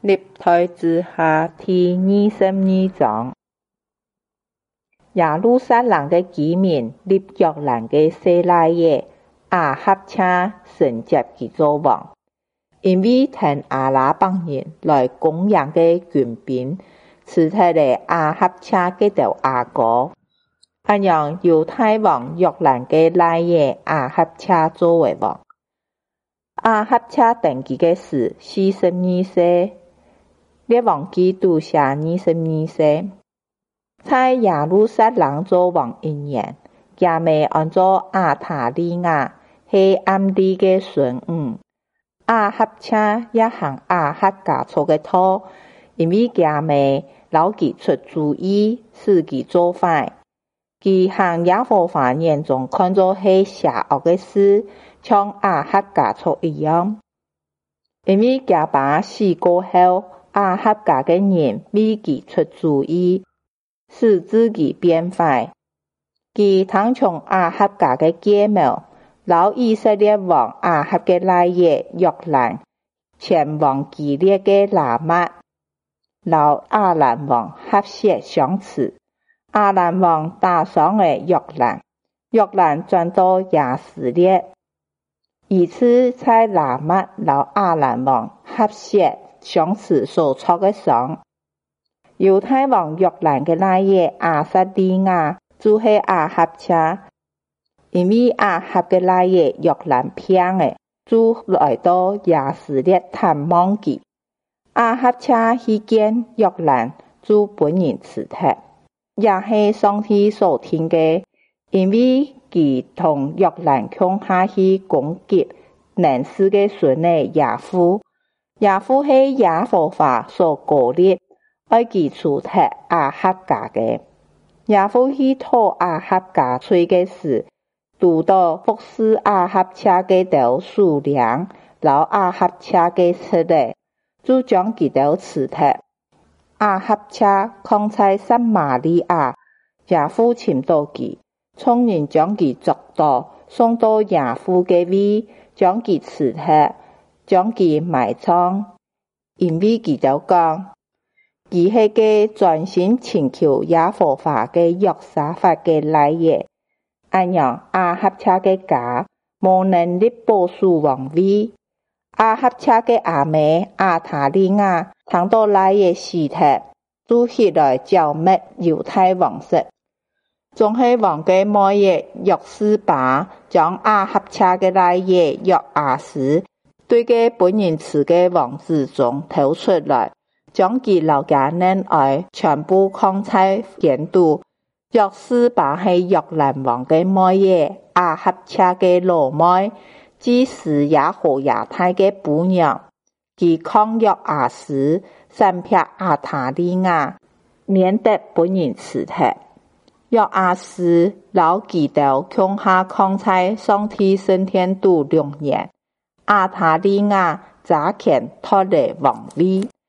历代志下第22章。耶路撒冷的居民立约蘭的西拉耶亞哈車承接佢做王，因為聽亞拉邦人來攻擊的軍兵，刺殺了亞哈車嘅頭亞哥，安讓猶太王約蘭嘅拉耶亞哈車做為王。亞哈車登基嘅時42歲，列王記讀下22歲。在耶路撒冷做王1年，他妹按做亞塔利亞，是暗利的孫女。亞哈車也行亞哈家族的道，因為他妹老佢出主意，使佢做壞。佢行耶和華眼中看作是邪惡的事，像亞哈家族一樣。因為他爸死過後，亞哈家的人為佢出主意，使自己變壞。佢聽從亞哈家的計謀，老以色列王亞哈的拉耶約蘭前往基列的拉麥，老亞蘭王哈薛相持。亞蘭王打傷了約蘭，約蘭轉到亞斯列。以此在拉麥老亞蘭王哈薛相持所受的傷。猶太王約蘭的拉耶亞撒利亞就是亞哈車，因為亞哈的拉耶約蘭騙的，就來到亞斯列探望佢。亞哈車去見約蘭，就本人刺殺，也是上帝所聽的，因為佢同約蘭共下去攻擊能事的孫的亞夫。亞夫是耶和華所膏立，愛佢除殺亞哈家的。亞夫去討亞哈家罪的時，拄到服侍亞哈車的頭數量，老亞哈車的出來，就將佢頭刺殺。亞哈車扛在撒瑪利亞，亞夫尋到佢，眾人將佢捉到，送到亞夫的位，將佢刺殺，將佢埋葬。因為佢就講，佢係個專心尋求耶和華的約沙法的拉耶，安樣亞哈車的家無能力保守王位。亞哈車的阿妹亞塔利亞聽到拉耶死亡，就起來剿滅猶太王室。總係王的妹耶約斯巴將亞哈車的拉耶約亞斯對個本人賜的王子中偷出來，將佢老家人愛全部扛在肩度。約斯巴係約蘭王的妹耶亞哈車的老妹，祭司耶和亞太的婦娘，佢抗約亞斯，殺撇亞塔利亞，免得本人刺殺。約亞斯老記頭共下扛在上帝聖天度6年，亞塔利亞早前脫離王位。